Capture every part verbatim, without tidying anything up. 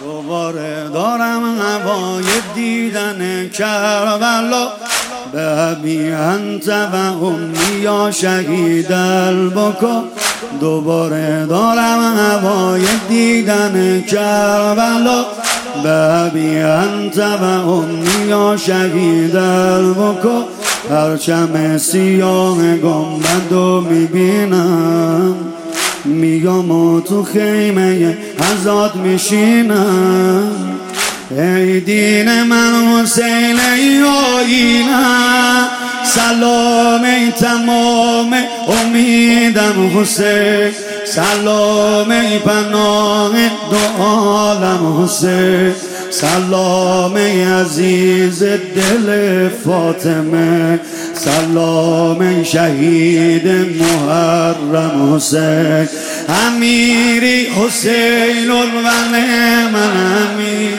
دوباره دارم هوای دیدن کربلا، به ابی انت و امی یا شهید البکا. دوباره دارم هوای دیدن کربلا، به ابی انت و امی یا شهید البکا. پرچم سیاه گنبدو میبینم، میگم و تو خیمه ازاد میشینم. ای دین من حسین ای آینه، سلام ای تمام امیدم حسین، سلام ای پناه دو عالم حسین، سلام ای عزیز دل فاطمه، سلام ای شهید محرم حسین. امیری حسین الون من امیر،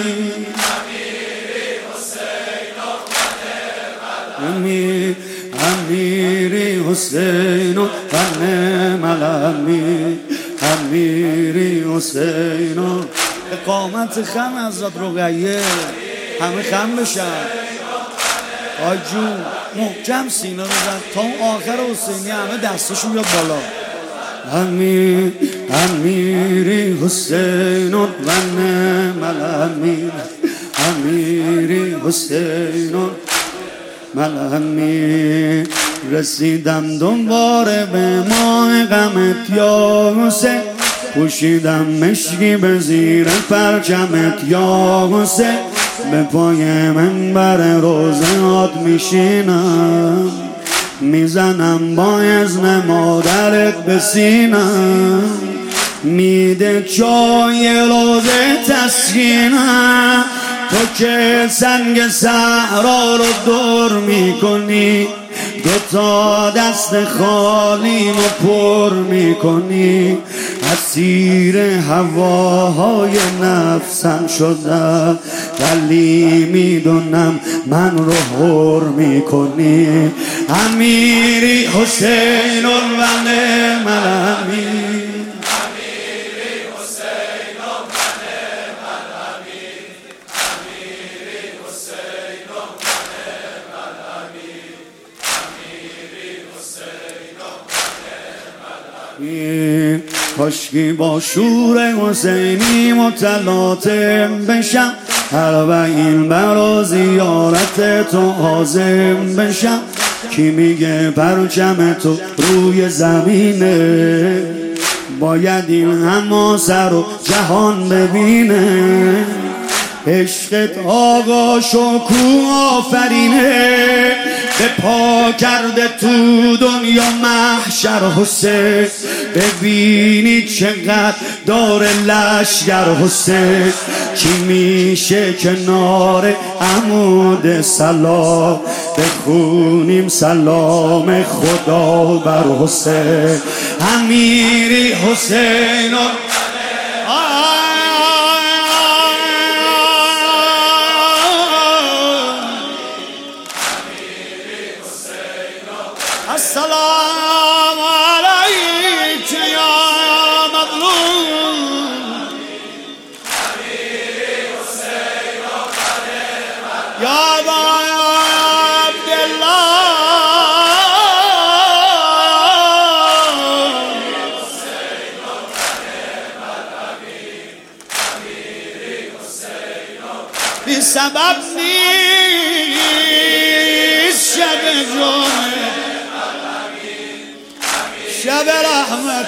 امیر امیری حسین و من امیر، امیری حسین و اقامت خم ازاد رقیه، همه خم بشن. آی جون محکم سینه رو زن تا اون آخر حسینی همه دستشون بیاد بالا. امیر امیری حسین و من امیر، امیری حسین و من امیر. رسیدم دوباره به ماه غمت یا حسین، پوشیدم مشکی به زیر پرچمت یا حسین. به پای منبر روزهات میشینم، میزنم با اذن مادرت به سینم. میده چای روزه تسکینم، تو که سنگ صحرا رو دور میکنی، دوتا دست خالیم رو پر میکنی. اسیر هواهای نفسم شدم، ولی میدونم من رو حر میکنی. امیری حسین الون من امیر، کاشکی با شور حسینی متلاطم بشم، اربعین برا زیارت تو عازم بشم. کی میگه پرچم تو روی زمینه، باید این حماسه رو جهان ببینه. عشقت آقا شکوه آفرینه، به پا کرده تو دنیا محشر حسین. ببینی چقدر داره لشگر حسین، کی میشه کنار عمود سلام، بخونیم سلام خدا بر حسین. امیری حسین السلام علیک یا مظلوم، یا ابا عبدالله. بی سبب نیست شب جمعه، شب رحمت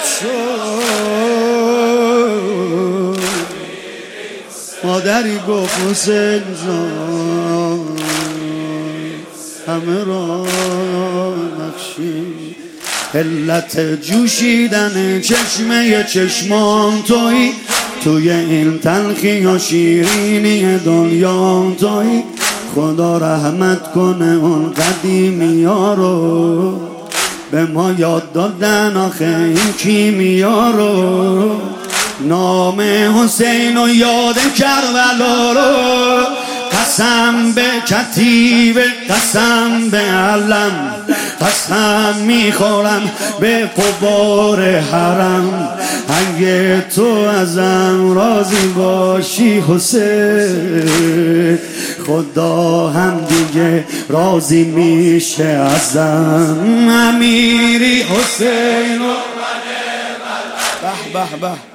شد. مادری گفت حسین جان همه را نقشی، علت جوشیدن چشمه چشمان تویی، توی این تلخی و شیرینی دنیا تویی. خدا رحمت کنه اون قدیمی ها رو، به ما یاد دادن آخه این کیمیا رو. نام حسین و یاد کربلا رو، قسم به کتیبه، قسم به علم، قسم میخورم به قبار حرم. اگه تو ازم راضی باشی حسین، خدا هم دیگه راضی میشه ازم. امیری حسین و به به به